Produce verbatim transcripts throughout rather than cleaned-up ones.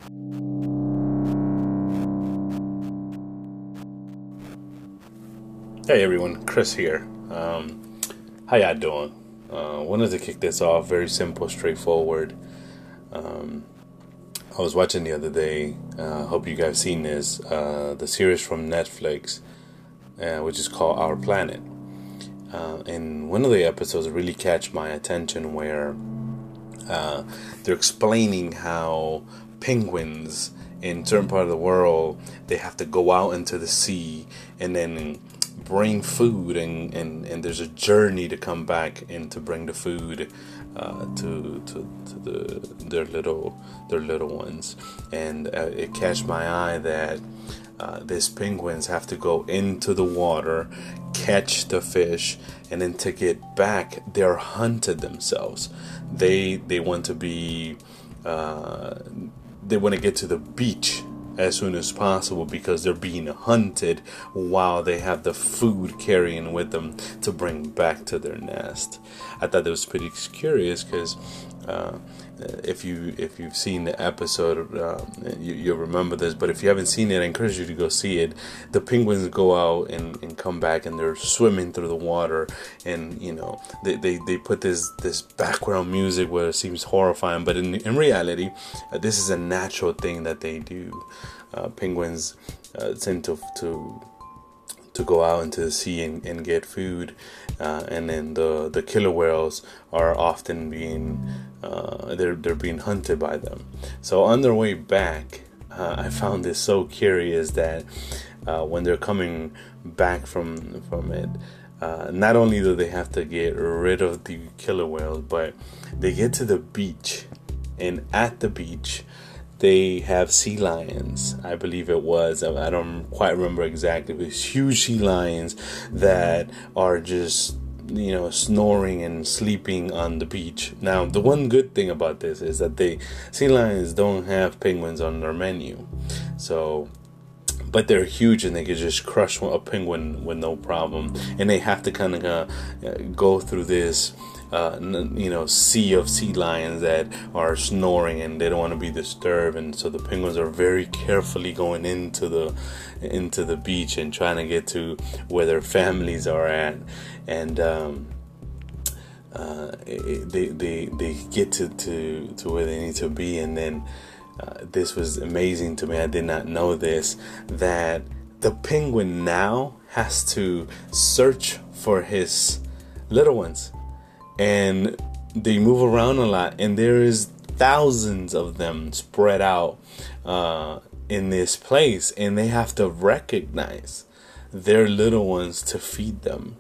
Hey everyone, Chris here. Um, how y'all doing? Uh, wanted to kick this off very simple, straightforward. Um, I was watching the other day. Uh, hope you guys seen this. Uh, the series from Netflix, uh, which is called Our Planet. Uh, and one of the episodes really catch my attention, where uh, they're explaining how penguins in certain part of the world, they have to go out into the sea and then bring food, and, and, and there's a journey to come back and to bring the food uh, to to, to the their little their little ones. And uh, it catch my eye that uh, these penguins have to go into the water, catch the fish, and then to get back, they're hunted themselves. They they want to be uh, they want to get to the beach as soon as possible because they're being hunted while they have the food carrying with them to bring back to their nest. I thought that was pretty curious because uh, if you if you've seen the episode, uh, you, you'll remember this. But if you haven't seen it, I encourage you to go see it. The penguins go out and, and come back, and they're swimming through the water, and you know they, they, they put this this background music where it seems horrifying, but in in reality, uh, this is a natural thing that they do. Uh, penguins uh, tend to to to go out into the sea and, and get food, uh, and then the, the killer whales are often being uh, they're they're being hunted by them. So on their way back, uh, I found this so curious that uh, when they're coming back from from it, uh, not only do they have to get rid of the killer whales, but they get to the beach, and at the beach they have sea lions. I believe it was. I don't quite remember exactly. But it's huge sea lions that are just, you know, snoring and sleeping on the beach. Now, the one good thing about this is that they sea lions don't have penguins on their menu. So, but they're huge and they could just crush a penguin with no problem. And they have to kind of uh, go through this Uh, you know, sea of sea lions that are snoring and they don't want to be disturbed, and so the penguins are very carefully going into the into the beach and trying to get to where their families are at, and um, uh, it, they they they get to, to to where they need to be, and then uh, this was amazing to me. I did not know this, that the penguin now has to search for his little ones. And they move around a lot, and there is thousands of them spread out uh, in this place, and they have to recognize their little ones to feed them.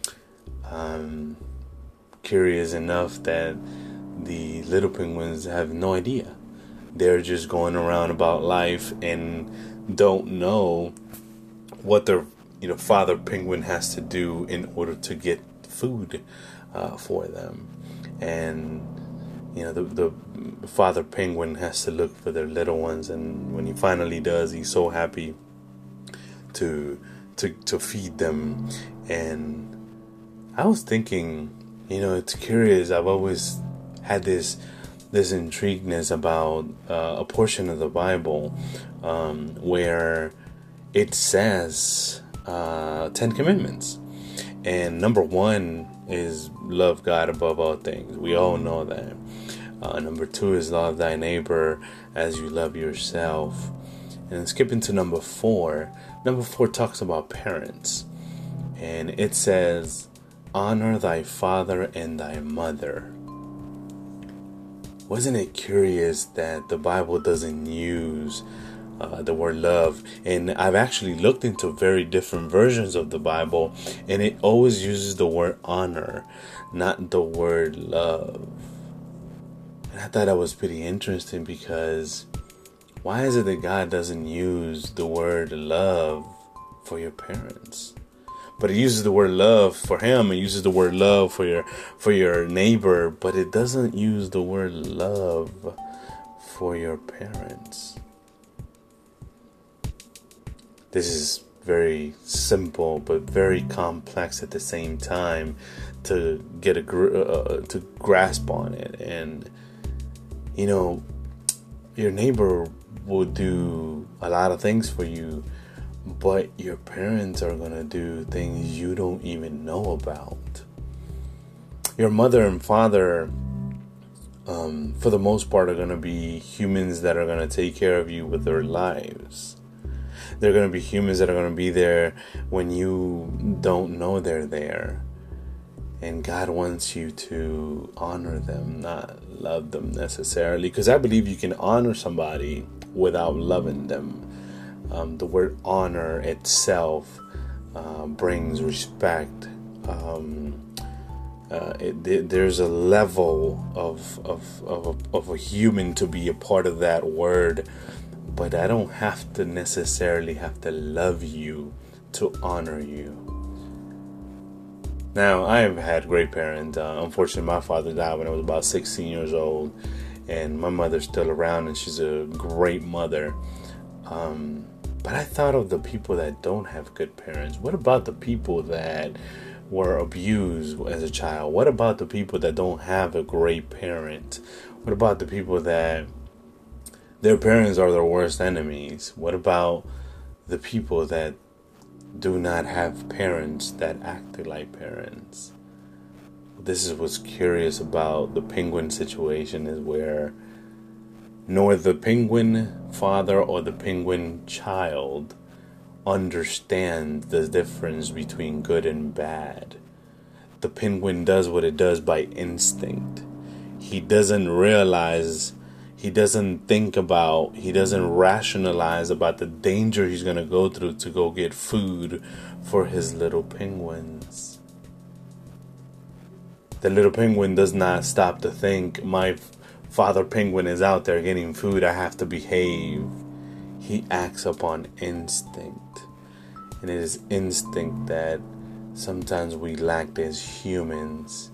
Um, curious enough that the little penguins have no idea. They're just going around about life and don't know what their you know father penguin has to do in order to get food Uh, for them. And you know the, the father penguin has to look for their little ones, and when he finally does, he's so happy to to to feed them. And I was thinking, you know, it's curious. I've always had this this intrigueness about uh, a portion of the Bible um, where it says uh, Ten Commandments, and number one is love God above all things. We all know that. Uh, number two is love thy neighbor as you love yourself. And skipping to number four. Number four talks about parents. And it says, honor thy father and thy mother. Wasn't it curious that the Bible doesn't use Uh, the word love? And I've actually looked into very different versions of the Bible, and it always uses the word honor, not the word love. And I thought that was pretty interesting, because why is it that God doesn't use the word love for your parents? But it uses the word love for him, it uses the word love for your for your neighbor, but it doesn't use the word love for your parents. This is very simple, but very complex at the same time to get a gr- uh, to grasp on it. And you know, your neighbor will do a lot of things for you, but your parents are going to do things you don't even know about. Your mother and father, um, for the most part, are going to be humans that are going to take care of you with their lives. They're going to be humans that are going to be there when you don't know they're there. And God wants you to honor them, not love them necessarily. Because I believe you can honor somebody without loving them. Um, the word honor itself uh, brings respect. Um, uh, it, it, there's a level of, of, of, a, of a human to be a part of that word. But I don't have to necessarily have to love you to honor you. Now, I have had great parents. Uh, unfortunately, my father died when I was about sixteen years old. And my mother's still around, and she's a great mother. Um, but I thought of the people that don't have good parents. What about the people that were abused as a child? What about the people that don't have a great parent? What about the people that their parents are their worst enemies? What about the people that do not have parents that acted like parents? This is what's curious about the penguin situation, is where nor the penguin father or the penguin child understand the difference between good and bad. The penguin does what it does by instinct. He doesn't realize, he doesn't think about, he doesn't rationalize about the danger he's going to go through to go get food for his little penguins. The little penguin does not stop to think, my father penguin is out there getting food, I have to behave. He acts upon instinct. And it is instinct that sometimes we lack as humans.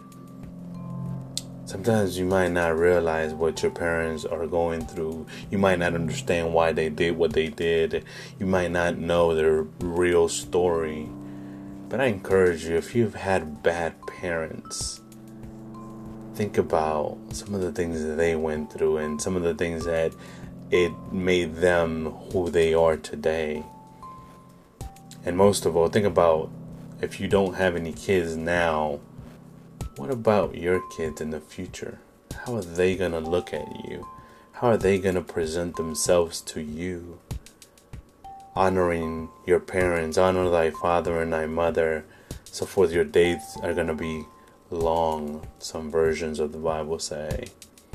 Sometimes you might not realize what your parents are going through. You might not understand why they did what they did. You might not know their real story. But I encourage you, if you've had bad parents, think about some of the things that they went through and some of the things that it made them who they are today. And most of all, think about, if you don't have any kids now, what about your kids in the future? How are they going to look at you? How are they going to present themselves to you? Honoring your parents, honor thy father and thy mother, so forth your days are going to be long, some versions of the Bible say.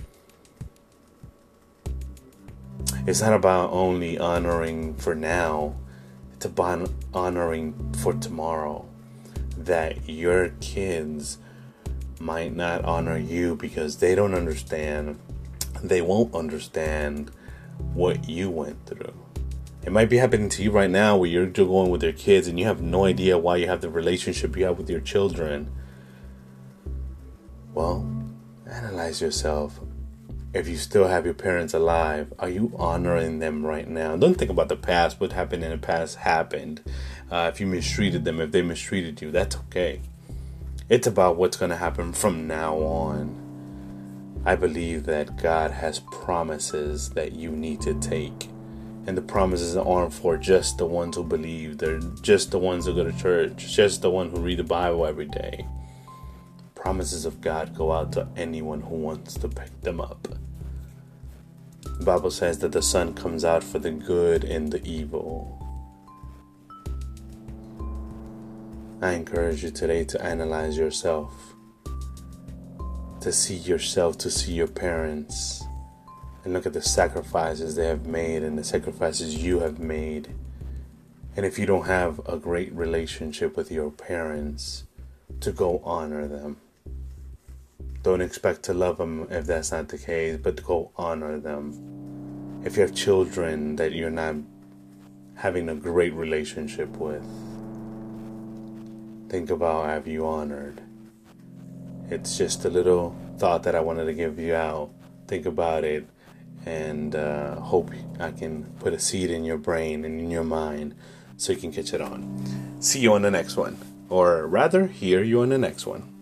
It's not about only honoring for now, it's about honoring for tomorrow. That your kids might not honor you because they don't understand, they won't understand what you went through. It might be happening to you right now where you're going with your kids and you have no idea why you have the relationship you have with your children. Well, analyze yourself. If you still have your parents alive, are you honoring them right now? Don't think about the past. What happened in the past happened. Uh, if you mistreated them, if they mistreated you, that's okay. It's about what's going to happen from now on. I believe that God has promises that you need to take. And the promises aren't for just the ones who believe. They're just the ones who go to church. Just the one who read the Bible every day. Promises of God go out to anyone who wants to pick them up. The Bible says that the sun comes out for the good and the evil. I encourage you today to analyze yourself, to see yourself, to see your parents, and look at the sacrifices they have made and the sacrifices you have made. And if you don't have a great relationship with your parents, to go honor them. Don't expect to love them if that's not the case, but to go honor them. If you have children that you're not having a great relationship with, think about, have you honored? It's just a little thought that I wanted to give you out. Think about it, and uh, hope I can put a seed in your brain and in your mind so you can catch it on. See you on the next one. Or rather, hear you on the next one.